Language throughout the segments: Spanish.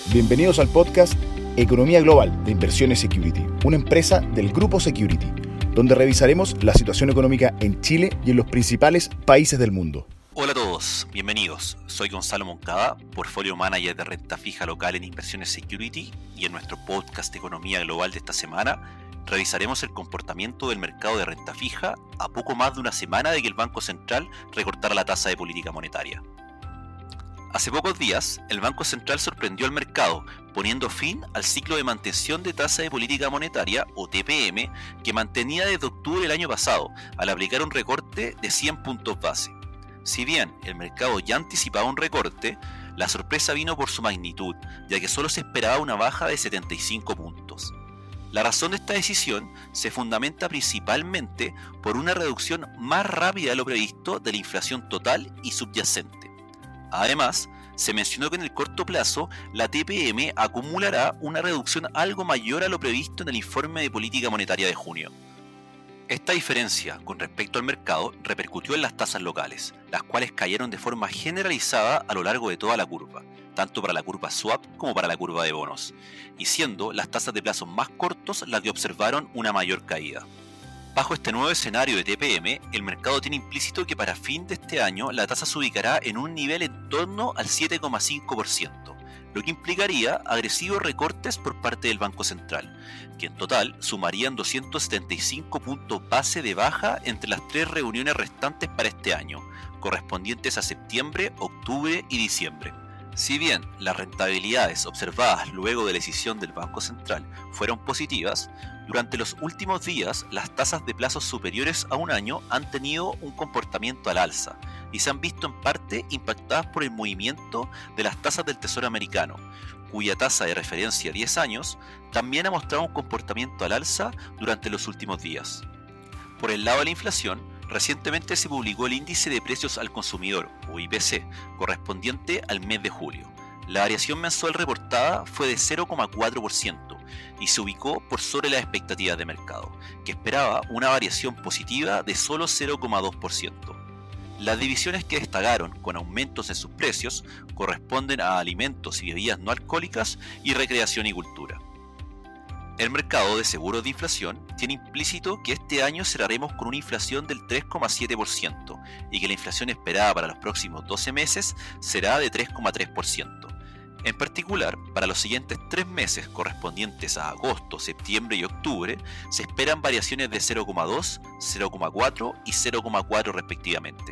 Bienvenidos al podcast Economía Global de Inversiones Security, una empresa del Grupo Security, donde revisaremos la situación económica en Chile y en los principales países del mundo. Hola a todos, bienvenidos. Soy Gonzalo Moncada, Portfolio Manager de Renta Fija Local en Inversiones Security, y en nuestro podcast Economía Global de esta semana revisaremos el comportamiento del mercado de renta fija a poco más de una semana de que el Banco Central recortara la tasa de política monetaria. Hace pocos días, el Banco Central sorprendió al mercado, poniendo fin al ciclo de mantención de tasa de política monetaria, o TPM, que mantenía desde octubre del año pasado, al aplicar un recorte de 100 puntos base. Si bien el mercado ya anticipaba un recorte, la sorpresa vino por su magnitud, ya que solo se esperaba una baja de 75 puntos. La razón de esta decisión se fundamenta principalmente por una reducción más rápida de lo previsto de la inflación total y subyacente. Además, se mencionó que en el corto plazo la TPM acumulará una reducción algo mayor a lo previsto en el informe de política monetaria de junio. Esta diferencia con respecto al mercado repercutió en las tasas locales, las cuales cayeron de forma generalizada a lo largo de toda la curva, tanto para la curva swap como para la curva de bonos, y siendo las tasas de plazos más cortos las que observaron una mayor caída. Bajo este nuevo escenario de TPM, el mercado tiene implícito que para fin de este año la tasa se ubicará en un nivel en torno al 7,5%, lo que implicaría agresivos recortes por parte del Banco Central, que en total sumarían 275 puntos base de baja entre las 3 reuniones restantes para este año, correspondientes a septiembre, octubre y diciembre. Si bien las rentabilidades observadas luego de la decisión del Banco Central fueron positivas, durante los últimos días las tasas de plazos superiores a un año han tenido un comportamiento al alza y se han visto en parte impactadas por el movimiento de las tasas del Tesoro americano, cuya tasa de referencia a 10 años también ha mostrado un comportamiento al alza durante los últimos días. Por el lado de la inflación, recientemente se publicó el índice de precios al consumidor, o IPC, correspondiente al mes de julio. La variación mensual reportada fue de 0,4% y se ubicó por sobre las expectativas de mercado, que esperaba una variación positiva de solo 0,2%. Las divisiones que destacaron con aumentos en sus precios corresponden a alimentos y bebidas no alcohólicas y recreación y cultura. El mercado de seguros de inflación tiene implícito que este año cerraremos con una inflación del 3,7% y que la inflación esperada para los próximos 12 meses será de 3,3%. En particular, para los siguientes 3 meses correspondientes a agosto, septiembre y octubre, se esperan variaciones de 0,2, 0,4 y 0,4 respectivamente.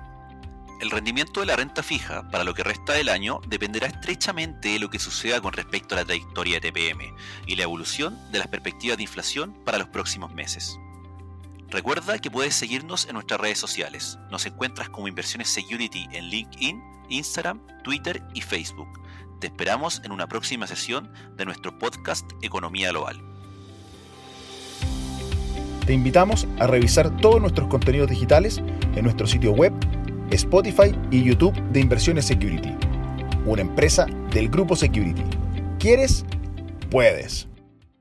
El rendimiento de la renta fija para lo que resta del año dependerá estrechamente de lo que suceda con respecto a la trayectoria de TPM y la evolución de las perspectivas de inflación para los próximos meses. Recuerda que puedes seguirnos en nuestras redes sociales. Nos encuentras como Inversiones Security en LinkedIn, Instagram, Twitter y Facebook. Te esperamos en una próxima sesión de nuestro podcast Economía Global. Te invitamos a revisar todos nuestros contenidos digitales en nuestro sitio web, Spotify y YouTube de Inversiones Security, una empresa del Grupo Security. ¿Quieres? Puedes.